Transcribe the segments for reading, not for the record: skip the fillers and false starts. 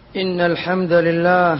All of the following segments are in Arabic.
إن الحمد لله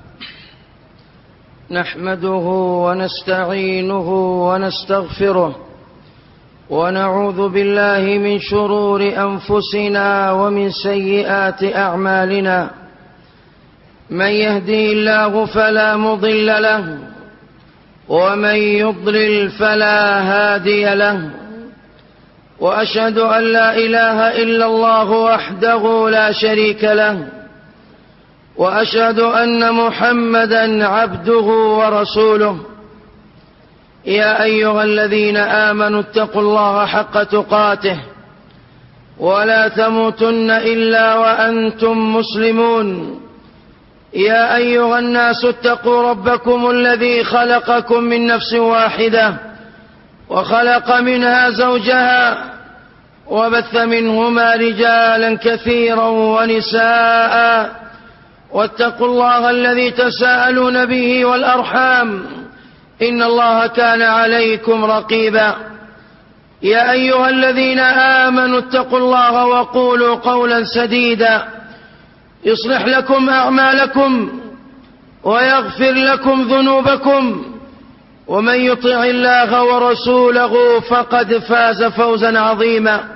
نحمده ونستعينه ونستغفره ونعوذ بالله من شرور أنفسنا ومن سيئات أعمالنا. من يهدي الله فلا مضل له ومن يضلل فلا هادي له، وأشهد أن لا إله إلا الله وحده لا شريك له، وأشهد أن محمدا عبده ورسوله. يا أيها الذين آمنوا اتقوا الله حق تقاته ولا تموتن إلا وأنتم مسلمون. يا أيها الناس اتقوا ربكم الذي خلقكم من نفس واحدة وخلق منها زوجها وبث منهما رجالا كثيرا ونساء، واتقوا الله الذي تساءلون به والأرحام إن الله كان عليكم رقيبا. يا أيها الذين آمنوا اتقوا الله وقولوا قولا سديدا يصلح لكم أعمالكم ويغفر لكم ذنوبكم، ومن يطع الله ورسوله فقد فاز فوزا عظيما.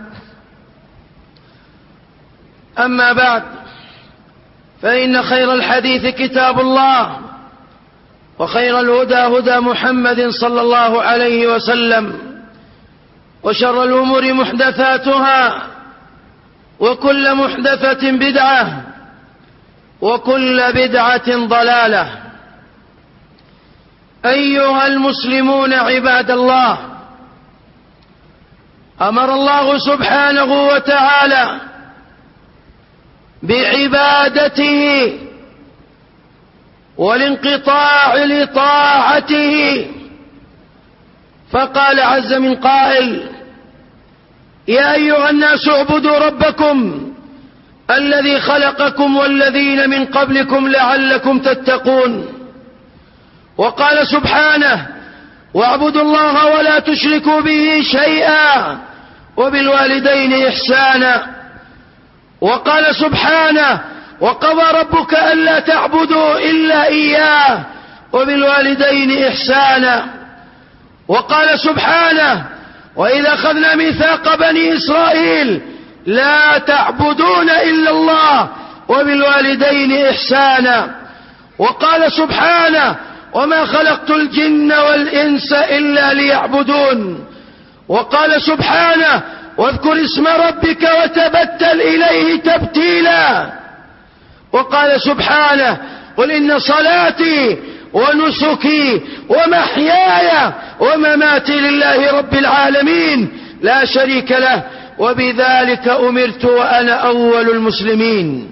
أما بعد، فإن خير الحديث كتاب الله، وخير الهدى هدى محمد صلى الله عليه وسلم، وشر الأمور محدثاتها، وكل محدثة بدعة، وكل بدعة ضلالة. أيها المسلمون عباد الله، أمر الله سبحانه وتعالى بعبادته والانقطاع لطاعته، فقال عز من قائل: يا أيها الناس اعبدوا ربكم الذي خلقكم والذين من قبلكم لعلكم تتقون. وقال سبحانه: واعبدوا الله ولا تشركوا به شيئا وبالوالدين إحسانا. وقال سبحانه: وقضى ربك ألا تعبدوا إلا إياه وبالوالدين إحسانا. وقال سبحانه: وإذا أخذنا ميثاق بني إسرائيل لا تعبدون إلا الله وبالوالدين إحسانا. وقال سبحانه: وما خلقت الجن والإنس إلا ليعبدون. وقال سبحانه: واذكر اسم ربك وتبتل إليه تبتيلا. وقال سبحانه: قل إن صلاتي ونسكي ومحياي ومماتي لله رب العالمين لا شريك له وبذلك أمرت وأنا أول المسلمين.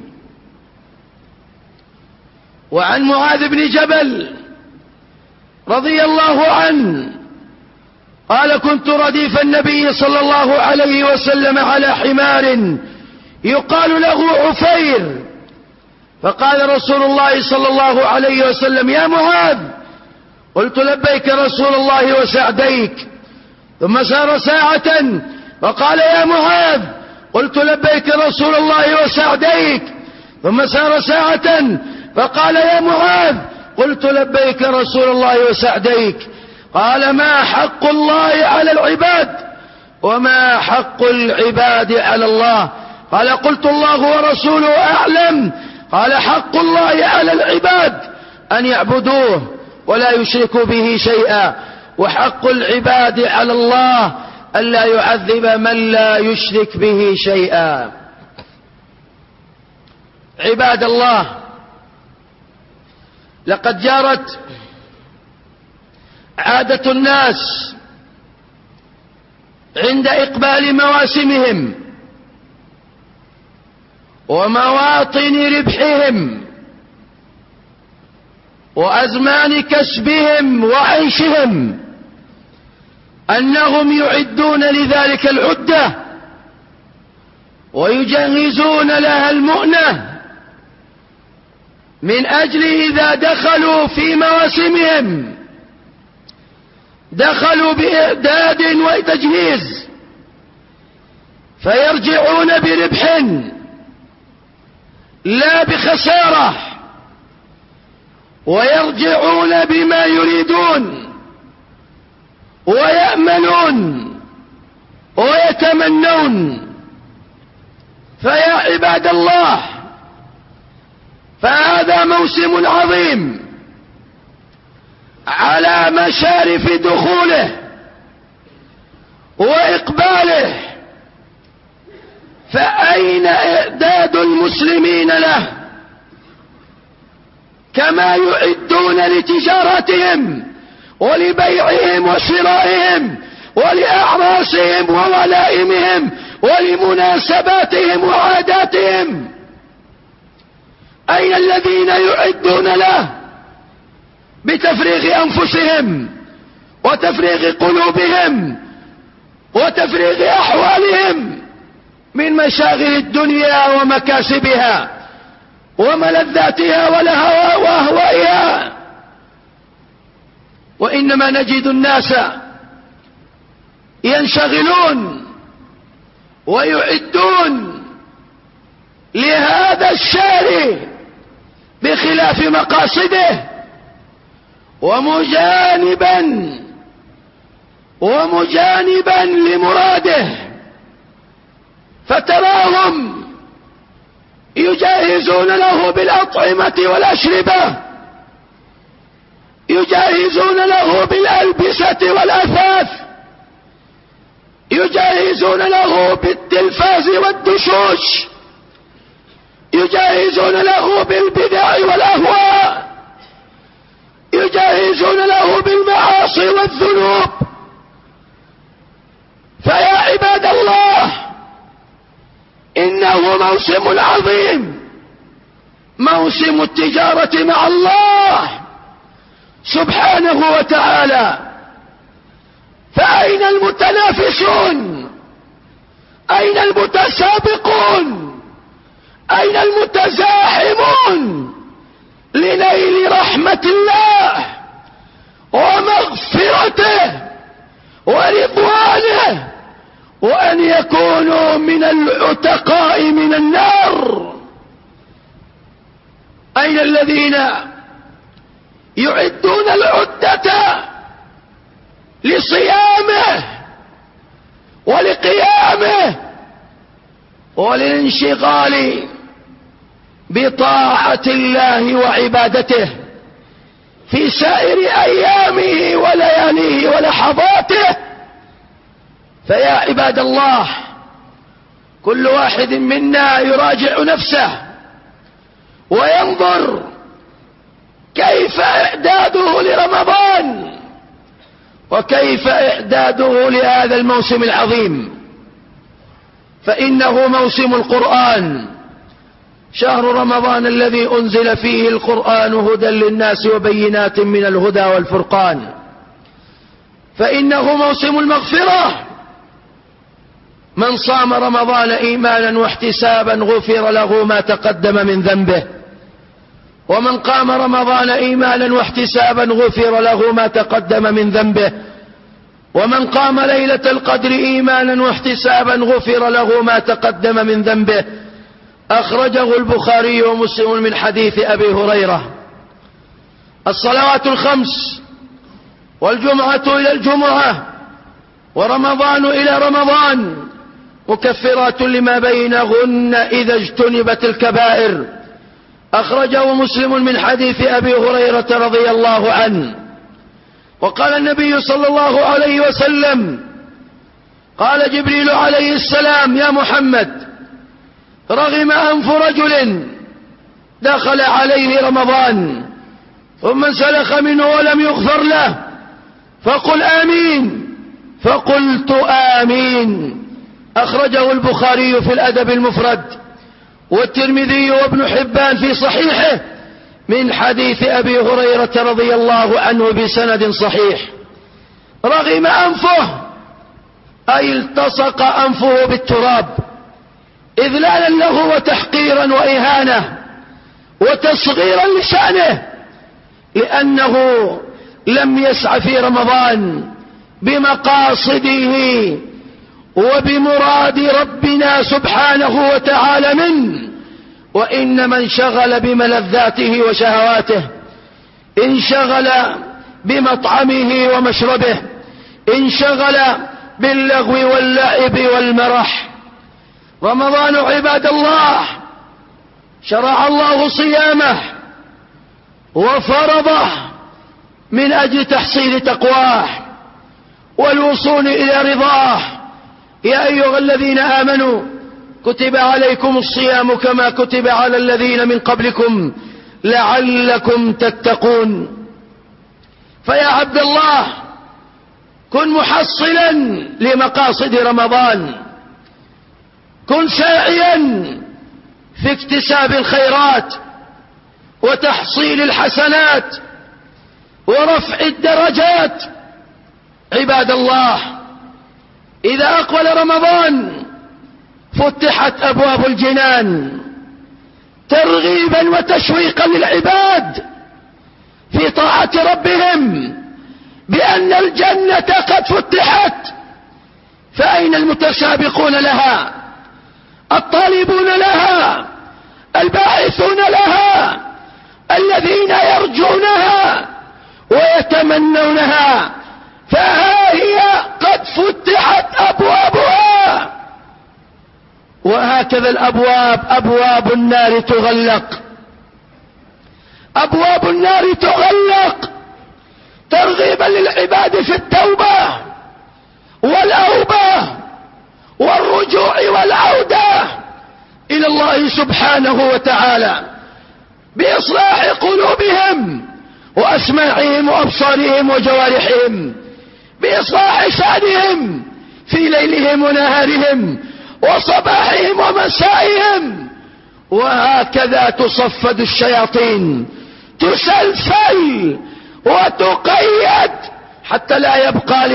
وعن معاذ بن جبل رضي الله عنه قال: كنت رديف النبي صلى الله عليه وسلم على حمار يقال له عفير، فقال رسول الله صلى الله عليه وسلم: يا معاذ. قلت: لبيك رسول الله وسعديك. ثم سار ساعة فقال: يا معاذ. قلت: لبيك رسول الله وسعديك. ثم سار ساعة فقال: يا معاذ. قلت: لبيك رسول الله وسعديك. قال: ما حق الله على العباد وما حق العباد على الله؟ قال: قلت: الله ورسوله أعلم. قال: حق الله على العباد أن يعبدوه ولا يشركوا به شيئا، وحق العباد على الله ألا يعذب من لا يشرك به شيئا. عباد الله، لقد جرت عادة الناس عند إقبال مواسمهم ومواطن ربحهم وأزمان كسبهم وعيشهم أنهم يعدون لذلك العدة ويجهزون لها المؤنة من أجل إذا دخلوا في مواسمهم دخلوا بإعداد وتجهيز فيرجعون بربح لا بخسارة، ويرجعون بما يريدون ويأملون ويتمنون. فيا عباد الله، فهذا موسم عظيم على مشارف دخوله وإقباله، فأين إعداد المسلمين له؟ كما يعدون لتجارتهم ولبيعهم وشرائهم ولأعراسهم وولائمهم ولمناسباتهم وعاداتهم، أين الذين يعدون له بتفريغ أنفسهم وتفريغ قلوبهم وتفريغ أحوالهم من مشاغل الدنيا ومكاسبها وملذاتها وأهوائها؟ وإنما نجد الناس ينشغلون ويعدون لهذا الشهر بخلاف مقاصده، ومجانبا لمراده، فتراهم يجهزون له بالأطعمة والأشربة، يجهزون له بالألبسة والأثاث، يجهزون له بالتلفاز والدشوش، يجهزون له بالبدع والأهواء، يجهزون له بالمعاصي والذنوب. فيا عباد الله، إنه موسم عظيم، موسم التجارة مع الله سبحانه وتعالى. فأين المتنافسون؟ أين المتسابقون؟ أين المتزاحمون لنيل رحمة الله ومغفرته ورضوانه، وأن يكونوا من العتقاء من النار؟ أين الذين يعدون العدة لصيامه ولقيامه وللانشغال بطاعة الله وعبادته في سائر أيامه ولياليه ولحظاته؟ فيا عباد الله، كل واحد منا يراجع نفسه وينظر كيف إعداده لرمضان وكيف إعداده لهذا الموسم العظيم. فإنه موسم القرآن، شهر رمضان الذي أنزل فيه القرآن هدى للناس وبينات من الهدى والفرقان. فإنه موسم المغفرة، من صام رمضان إيمانا واحتسابا غفر له ما تقدم من ذنبه، ومن قام رمضان إيمانا واحتسابا غفر له ما تقدم من ذنبه، ومن قام ليلة القدر إيمانا واحتسابا غفر له ما تقدم من ذنبه. أخرجه البخاري ومسلم من حديث أبي هريرة. الصلوات الخمس والجمعة إلى الجمعة ورمضان إلى رمضان مكفرات لما بينهن إذا اجتنبت الكبائر. أخرجه مسلم من حديث أبي هريرة رضي الله عنه. وقال النبي صلى الله عليه وسلم: قال جبريل عليه السلام: يا محمد، رغم أنف رجل دخل عليه رمضان ثم انسلخ منه ولم يغفر له، فقل آمين. فقلت آمين. أخرجه البخاري في الأدب المفرد، والترمذي وابن حبان في صحيحه من حديث أبي هريرة رضي الله عنه بسند صحيح. رغم أنفه أي التصق أنفه بالتراب إذلالا له وتحقيرا وإهانة وتصغيرا لشأنه، لأنه لم يسع في رمضان بمقاصده وبمراد ربنا سبحانه وتعالى منه، وإنما انشغل بملذاته وشهواته، انشغل بمطعمه ومشربه، انشغل باللغو واللعب والمرح. رمضان عباد الله شرع الله صيامه وفرضه من أجل تحصيل تقواه والوصول إلى رضاه. يا أيها الذين آمنوا كتب عليكم الصيام كما كتب على الذين من قبلكم لعلكم تتقون. فيا عبد الله كن محصلا لمقاصد رمضان، كن ساعيا في اكتساب الخيرات وتحصيل الحسنات ورفع الدرجات. عباد الله إذا أقبل رمضان فتحت أبواب الجنان ترغيبا وتشويقا للعباد في طاعة ربهم بأن الجنة قد فتحت. فأين المتسابقون لها؟ الطالبون لها، الباعثون لها، الذين يرجونها ويتمنونها. فها هي قد فتحت أبوابها. وهكذا الأبواب، أبواب النار تغلق، أبواب النار تغلق ترغيبا للعباد في التوبة والأوبة والرجوع والعودة إلى الله سبحانه وتعالى بإصلاح قلوبهم وأسماعهم وأبصارهم وجوارحهم، بإصلاح شأنهم في ليلهم ونهارهم وصباحهم ومسائهم. وهكذا تصفد الشياطين، تسلسل وتقيد حتى لا يبقى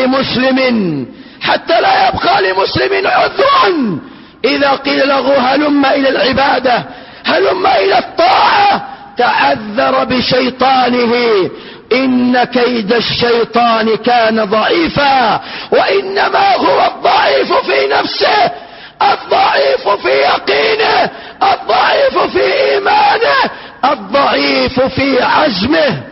لمسلم عذر إذا قيل له هلم إلى العبادة، هلم إلى الطاعة، تعذر بشيطانه. إن كيد الشيطان كان ضعيفا، وإنما هو الضعيف في نفسه، الضعيف في يقينه، الضعيف في إيمانه، الضعيف في عزمه.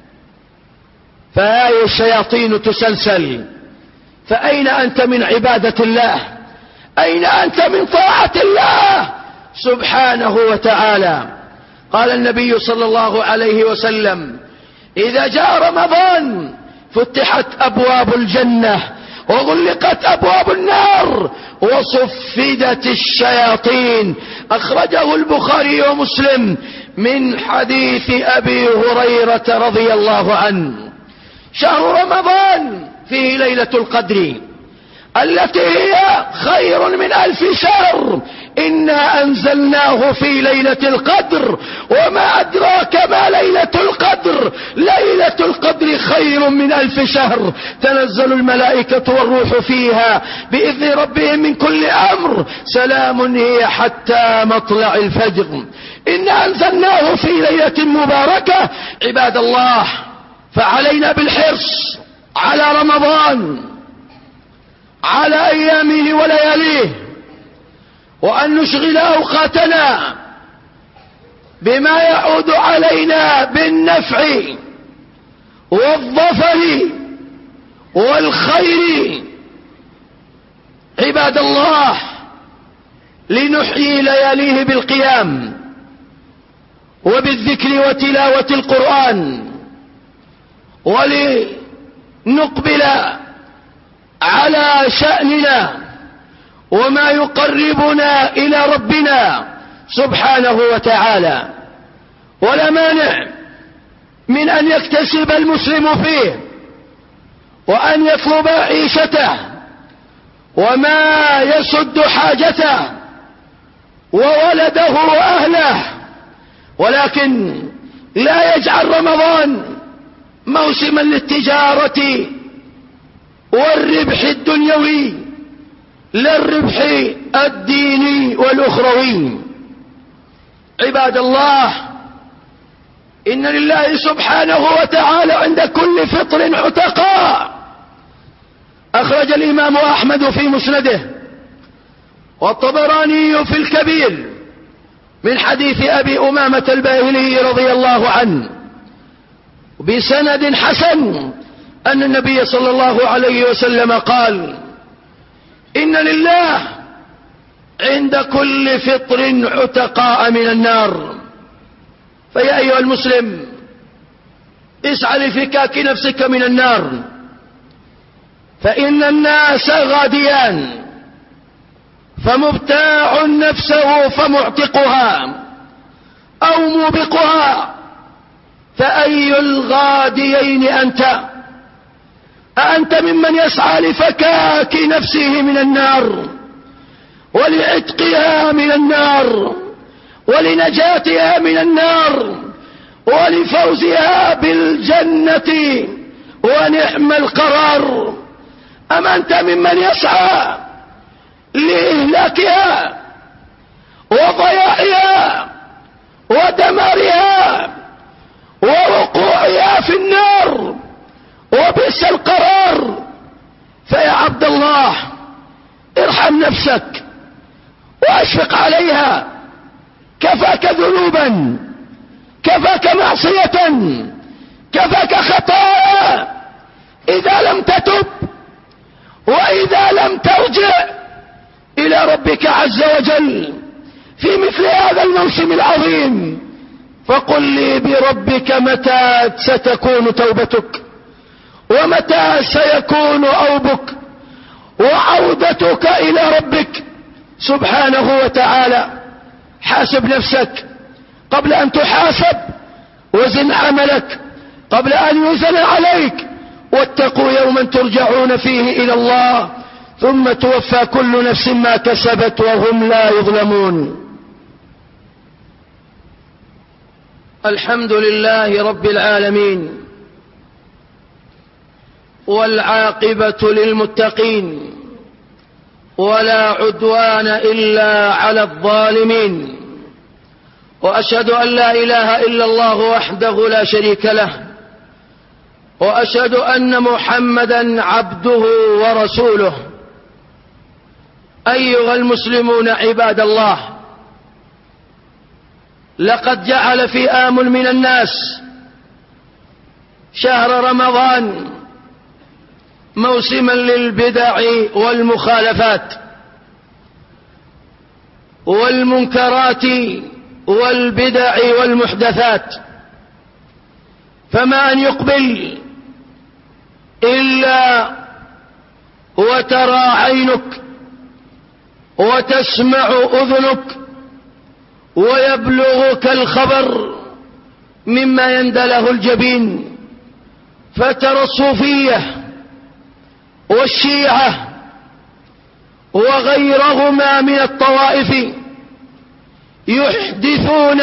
فهاي الشياطين تسلسل. فأين أنت من عبادة الله؟ أين أنت من طاعة الله سبحانه وتعالى؟ قال النبي صلى الله عليه وسلم إذا جاء رمضان فتحت أبواب الجنة وغلقت أبواب النار وصفدت الشياطين. أخرجه البخاري ومسلم من حديث أبي هريرة رضي الله عنه. شهر رمضان فيه ليلة القدر التي هي خير من 1000 شهر. إنا أنزلناه في ليلة القدر وما أدراك ما ليلة القدر. ليلة القدر خير من 1000 شهر. تنزل الملائكة والروح فيها بإذن ربهم من كل أمر، سلام هي حتى مطلع الفجر. إنا أنزلناه في ليلة مباركة. عباد الله فعلينا بالحرص على رمضان، على أيامه ولياليه، وأن نشغل أوقاتنا بما يعود علينا بالنفع والظفر والخير. عباد الله لنحيي لياليه بالقيام وبالذكر وتلاوة القرآن، ولنقبل على شأننا وما يقربنا إلى ربنا سبحانه وتعالى. ولا مانع من أن يكتسب المسلم فيه وأن يطلب عيشته وما يسد حاجته وولده وأهله، ولكن لا يجعل رمضان موسما للتجارة والربح الدنيوي، لا الربح الديني والأخروي. عباد الله إن لله سبحانه وتعالى عند كل فطر عتقاء. أخرج الإمام أحمد في مسنده والطبراني في الكبير من حديث أبي أمامة الباهلي رضي الله عنه بسند حسن أن النبي صلى الله عليه وسلم قال: إن لله عند كل فطر عتقاء من النار. فيا أيها المسلم، اسعى لفكاك نفسك من النار، فإن الناس غاديان، فمبتاع نفسه فمعتقها أو موبقها، فأي الغاديين أنت؟ أأنت ممن يسعى لفكاك نفسه من النار ولعتقها من النار ولنجاتها من النار ولفوزها بالجنة ونعم القرار، أم أنت ممن يسعى لإهلاكها وضياعها ودمارها ووقوعها في النار وبئس القرار؟ فيا عبد الله، ارحم نفسك واشفق عليها، كفاك ذنوبا، كفاك معصية، كفاك خطايا إذا لم تتب وإذا لم ترجع إلى ربك عز وجل في مثل هذا الموسم العظيم. فقل لي بربك متى ستكون توبتك، ومتى سيكون أوبك وعودتك إلى ربك سبحانه وتعالى. حاسب نفسك قبل أن تحاسب، وزن عملك قبل أن يوزن عليك، واتقوا يوما ترجعون فيه إلى الله ثم توفى كل نفس ما كسبت وهم لا يظلمون. الحمد لله رب العالمين، والعاقبة للمتقين، ولا عدوان إلا على الظالمين، وأشهد أن لا إله إلا الله وحده لا شريك له، وأشهد أن محمدا عبده ورسوله. أيها المسلمون عباد الله، لقد جعل فئام من الناس شهر رمضان موسما للبدع والمخالفات والمنكرات والبدع والمحدثات، فما أن يقبل إلا وترى عينك وتسمع أذنك ويبلغك الخبر مما يندله الجبين، فترى الصوفية والشيعة وغيرهما من الطوائف يحدثون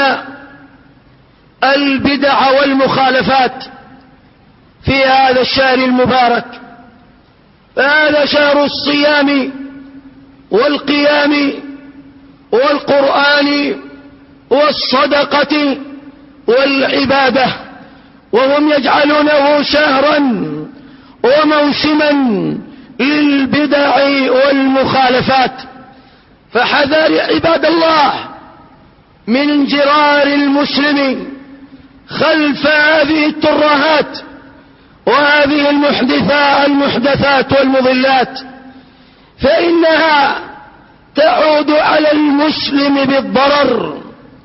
البدع والمخالفات في هذا الشهر المبارك. هذا شهر الصيام والقيام والقرآن والصدقة والعبادة، وهم يجعلونه شهرا وموسما للبدع والمخالفات. فحذر عباد الله من انجرار المسلم خلف هذه الترهات وهذه المحدثات والمضلات، فإنها تعود على المسلم بالضرر،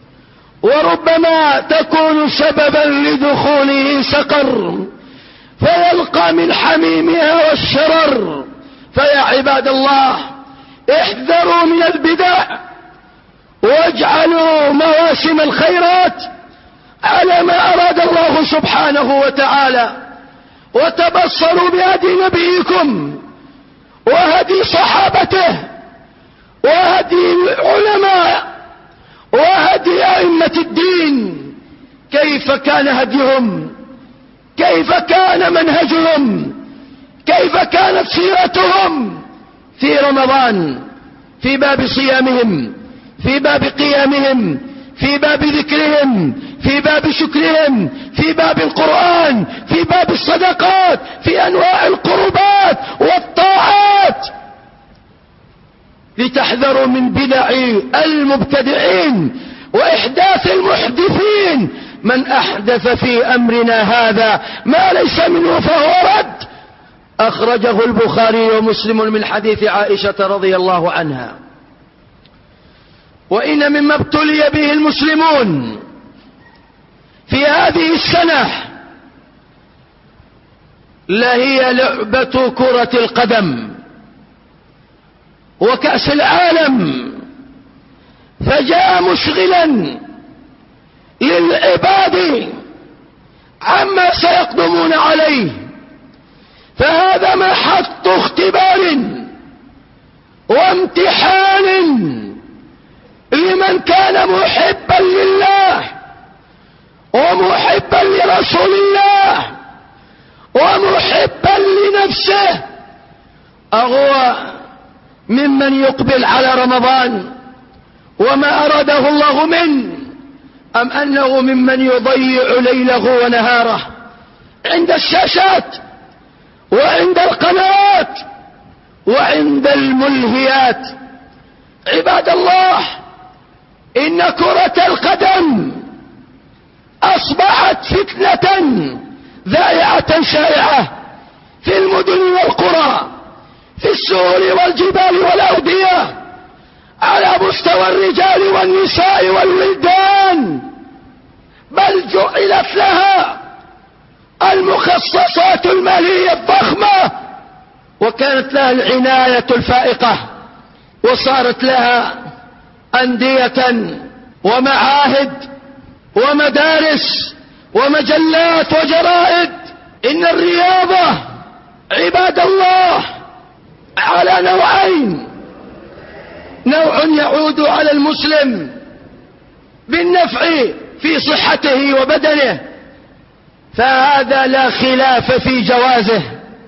وربما تكون سببا لدخوله سقر فيلقى من حميمها والشرر. فيا عباد الله، احذروا من البدع واجعلوا مواسم الخيرات على ما أراد الله سبحانه وتعالى، وتبصروا بهدي نبيكم وهدي صحابته وهدي العلماء وهدي أئمة الدين، كيف كان هديهم، كيف كان منهجهم، كيف كانت سيرتهم في رمضان، في باب صيامهم، في باب قيامهم، في باب ذكرهم، في باب شكرهم، في باب القرآن، في باب الصدقات، في أنواع القربات والطاعات، لتحذروا من بدع المبتدعين وإحداث المحدثين. من أحدث في أمرنا هذا ما ليس منه فهو رد. أخرجه البخاري ومسلم من حديث عائشة رضي الله عنها. وإن مما ابتلي به المسلمون في هذه السنة لهي لعبة كرة القدم وكأس العالم، فجاء مشغلا للعباد عما سيقدمون عليه. فهذا محط اختبار وامتحان لمن كان محبا لله ومحبا لرسول الله ومحبا لنفسه، أهو ممن يقبل على رمضان وما أراده الله منه، أم أنه ممن يضيع ليله ونهاره عند الشاشات وعند القنوات وعند الملهيات؟ عباد الله، إن كرة القدم أصبحت فتنة ذائعة شائعة في المدن والقرى، في السهول والجبال والأودية، على مستوى الرجال والنساء والولدان، بل جعلت لها المخصصات المالية الضخمة، وكانت لها العناية الفائقة، وصارت لها أندية ومعاهد ومدارس ومجلات وجرائد. إن الرياضة عباد الله على نوعين: نوع يعود على المسلم بالنفع في صحته وبدنه، فهذا لا خلاف في جوازه،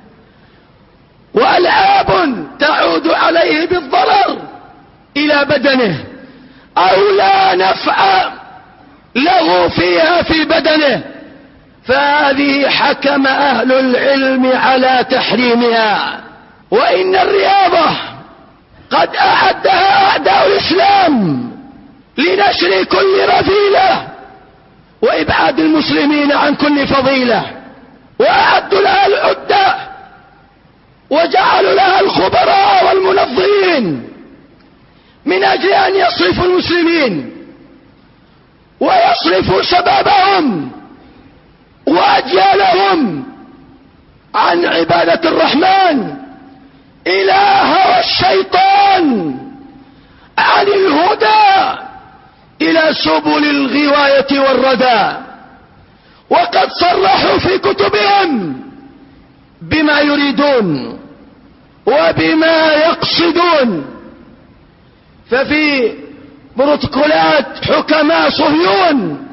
وألعاب تعود عليه بالضرر إلى بدنه أو لا نفع له فيها في بدنه، فهذه حكم أهل العلم على تحريمها. وإن الرياضة قد أعدها أعداء الإسلام لنشر كل رذيلة وإبعاد المسلمين عن كل فضيلة، وأعدوا لها العدة وجعلوا لها الخبراء والمنظرين من أجل أن يصرفوا المسلمين ويصرفوا شبابهم وأجيالهم عن عبادة الرحمن إلى هوى الشيطان، عن الهدى إلى سبل الغواية والردى. وقد صرحوا في كتبهم بما يريدون وبما يقصدون. ففي بروتوكولات حكماء صهيون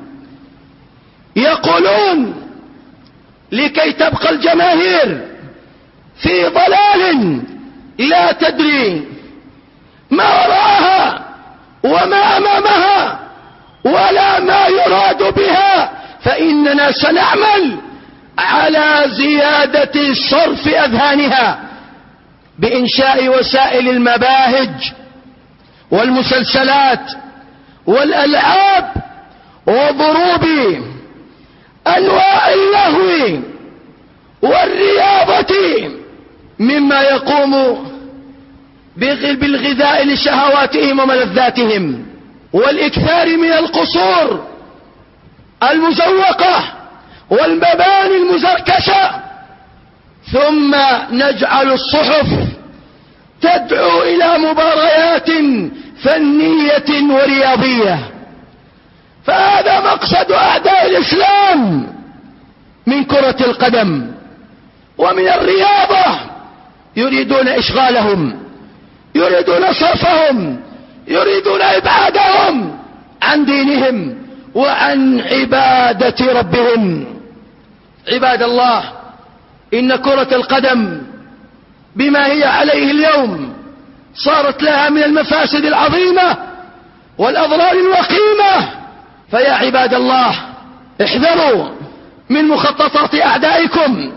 يقولون لكي تبقى الجماهير في ضلال لا تدري ما وراءها وما أمامها ولا ما يراد بها، فإننا سنعمل على زيادة صرف أذهانها بإنشاء وسائل المباهج والمسلسلات والألعاب وضروب أنواع اللهو والرياضة مما يقوم بالغذاء لشهواتهم وملذاتهم، والإكثار من القصور المزوقة والمباني المزركشة، ثم نجعل الصحف تدعو إلى مباريات فنية ورياضية. فهذا مقصد أعداء الإسلام من كرة القدم ومن الرياضة. يريدون إشغالهم، يريدون صرفهم، يريدون إبعادهم عن دينهم وعن عبادة ربهم. عباد الله، إن كرة القدم بما هي عليه اليوم صارت لها من المفاسد العظيمة والأضرار الوخيمة. فيا عباد الله، احذروا من مخططات أعدائكم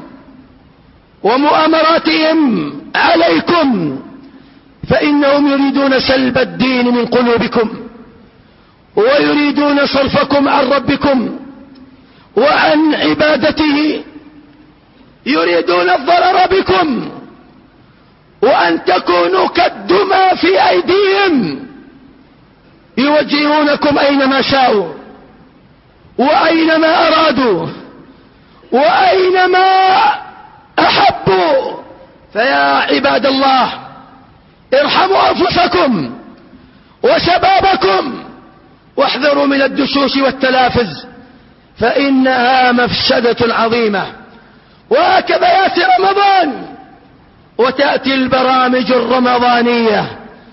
ومؤامراتهم عليكم، فإنهم يريدون سلب الدين من قلوبكم ويريدون صرفكم عن ربكم وعن عبادته، يريدون الضرر بكم وأن تكونوا كالدمى في أيديهم، يوجهونكم أينما شاءوا وأينما أرادوا وأينما أحبوا. فيا عباد الله ارحموا أنفسكم وشبابكم واحذروا من الدشوش والتلافز، فإنها مفسدة عظيمة. وهكذا يأتي رمضان وتأتي البرامج الرمضانية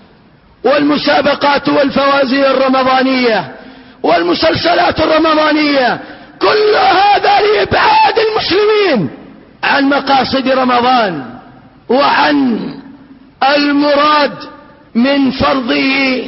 والمسابقات والفوازير الرمضانية والمسلسلات الرمضانية، كل هذا لإبعاد المسلمين عن مقاصد رمضان وعن المراد من فرضه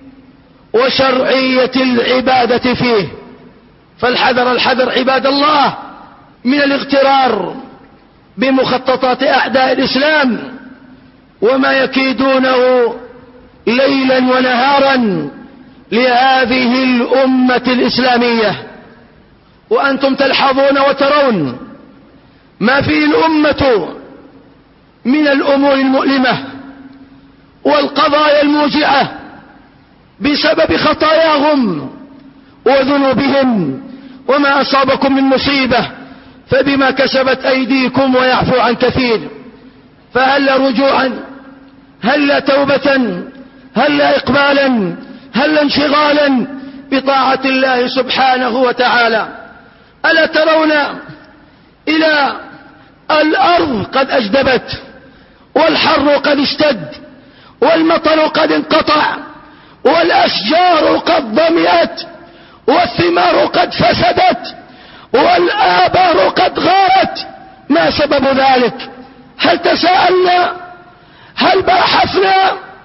وشرعية العبادة فيه. فالحذر الحذر عباد الله من الاغترار بمخططات أعداء الإسلام وما يكيدونه ليلا ونهارا لهذه الأمة الإسلامية. وأنتم تلحظون وترون ما فيه الأمة من الأمور المؤلمة والقضايا الموجعة بسبب خطاياهم وذنوبهم. وما أصابكم من مصيبة فبما كسبت أيديكم ويعفو عن كثير. فهل رجوعا، هل توبة، هل إقبالا، هل انشغالا بطاعة الله سبحانه وتعالى. ألا ترون إلى الأرض قد أجدبت والحر قد اشتد والمطر قد انقطع والأشجار قد ضمئت والثمار قد فسدت والآبار قد غارت. ما سبب ذلك؟ هل تساءلنا؟ هل بحثنا؟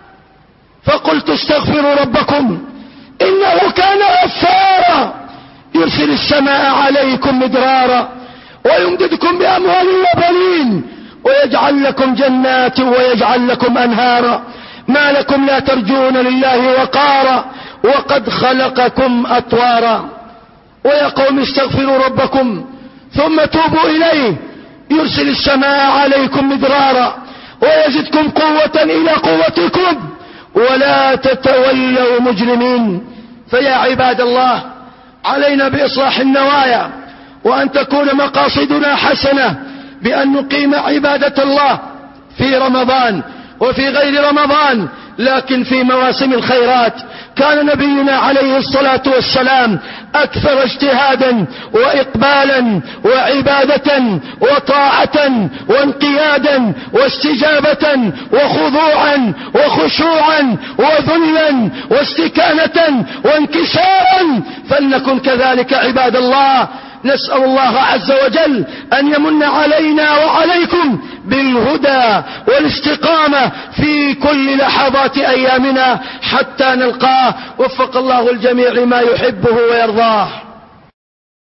فقلت استغفروا ربكم إنه كان غفارا يرسل السماء عليكم مدرارا ويمددكم بأموال وبنين ويجعل لكم جنات ويجعل لكم أنهارا ما لكم لا ترجون لله وقارا وقد خلقكم أطوارا. ويا قوم استغفروا ربكم ثم توبوا إليه يرسل السماء عليكم مدرارا ويزدكم قوة إلى قوتكم ولا تتولوا مجرمين. فيا عباد الله علينا بإصلاح النوايا وأن تكون مقاصدنا حسنة بأن نقيم عبادة الله في رمضان وفي غير رمضان، لكن في مواسم الخيرات كان نبينا عليه الصلاة والسلام أكثر اجتهادا وإقبالا وعبادة وطاعة وانقيادا واستجابة وخضوعا وخشوعا وذلا واستكانة وانكسارا. فلنكن كذلك عباد الله. نسأل الله عز وجل أن يمن علينا وعليكم بالهدى والاستقامة في كل لحظات أيامنا حتى نلقاه. وفق الله الجميع لما يحبه ويرضاه.